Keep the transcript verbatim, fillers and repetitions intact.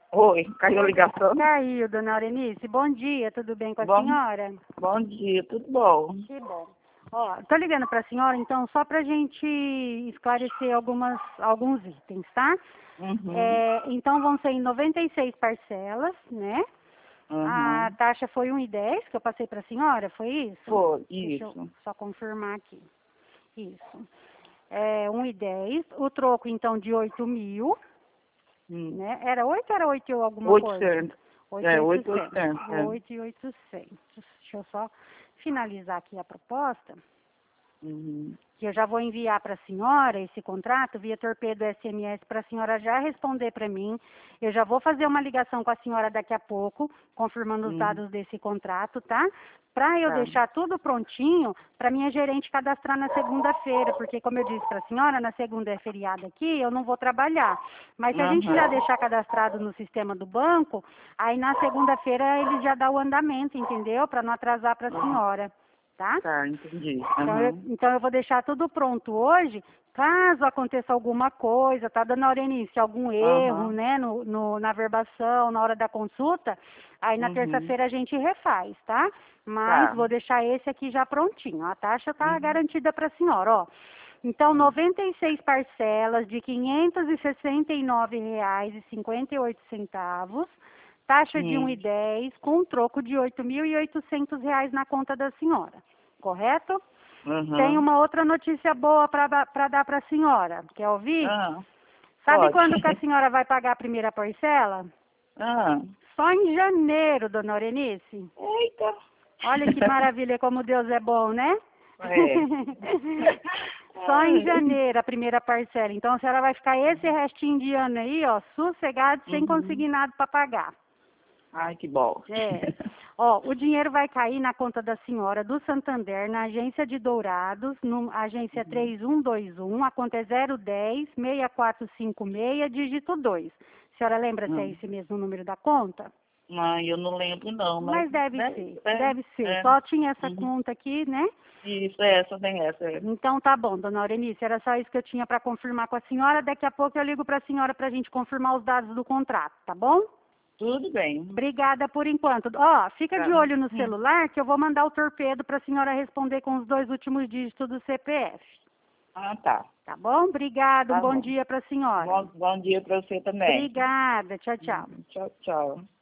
Oi, caiu a ligação? Caiu, dona Aurenice. Bom dia, tudo bem com a Bom, senhora? bom dia, tudo bom? Que bom. Ó, tô ligando para a senhora, então, só para a gente esclarecer algumas, alguns itens, tá? Uhum, É, então, vão ser em noventa e seis parcelas, né? A uhum. taxa foi um e dez que eu passei para a senhora, foi isso? Foi, Deixa eu isso. só confirmar aqui. Isso. É, um e dez. O troco, então, de oito mil, Hum. né? Era oito ou era oito ou alguma coisa? oitocentos. Oito É, e oitocentos. oitocentos, é. Oito e oitocentos. Deixa eu só finalizar aqui a proposta, Uhum. que eu já vou enviar para a senhora esse contrato via torpedo S M S para a senhora já responder para mim. Eu já vou fazer uma ligação com a senhora daqui a pouco, confirmando os Uhum. dados desse contrato, tá? Para eu Tá. deixar tudo prontinho para minha gerente cadastrar na segunda-feira, porque como eu disse para a senhora, na segunda é feriado aqui, eu não vou trabalhar. Mas se a gente já Uhum. deixar cadastrado no sistema do banco, aí na segunda-feira ele já dá o andamento, entendeu? Para não atrasar para a Uhum. senhora, tá? Tá, entendi. Então eu, Uhum. então eu vou deixar tudo pronto hoje. Caso aconteça alguma coisa, tá, dona Aurenice, algum erro, Uhum. né, no, no, na verbação, na hora da consulta, aí na Uhum. terça-feira a gente refaz, tá? Mas Tá. vou deixar esse aqui já prontinho. A taxa tá Uhum. garantida para a senhora, ó. Então, Uhum. noventa e seis parcelas de quinhentos e sessenta e nove reais e cinquenta e oito centavos, taxa de um e Hum. dez, com um troco de oito mil e oitocentos reais na conta da senhora, correto? Tem Uhum. uma outra notícia boa para dar para a senhora. Quer ouvir? Ah, Sabe pode. quando que a senhora vai pagar a primeira parcela? Ah. Só em janeiro, dona Aurenice. Eita. Olha que maravilha, como Deus é bom, né? É. Só em Ai. janeiro a primeira parcela. Então a senhora vai ficar esse restinho de ano aí, ó, sossegado, sem Uhum. conseguir nada para pagar. Ai, que bom. É. Ó, o dinheiro vai cair na conta da senhora do Santander, na agência de Dourados, no, agência Uhum. três um dois um, a conta é zero dez, seis quatro cinco seis, dígito dois. A senhora lembra se é Hum. esse mesmo número da conta? Ai, eu não lembro não, mas Mas deve deve, ser, é, deve ser. é. Só tinha essa Uhum. conta aqui, né? Isso, é essa, tem essa. É. Então tá bom, dona Aurenice, era só isso que eu tinha para confirmar com a senhora. Daqui a pouco eu ligo para a senhora para a gente confirmar os dados do contrato, tá bom? Tudo bem. Obrigada por enquanto. Ó, fica de Tá. olho no Hum. celular que eu vou mandar o torpedo para a senhora responder com os dois últimos dígitos do C P F. Ah, tá. Tá bom? Obrigada. Um Tá bom bom. dia para a senhora. Bom, bom dia para você também. Obrigada. Tchau, tchau. Hum, Tchau, tchau.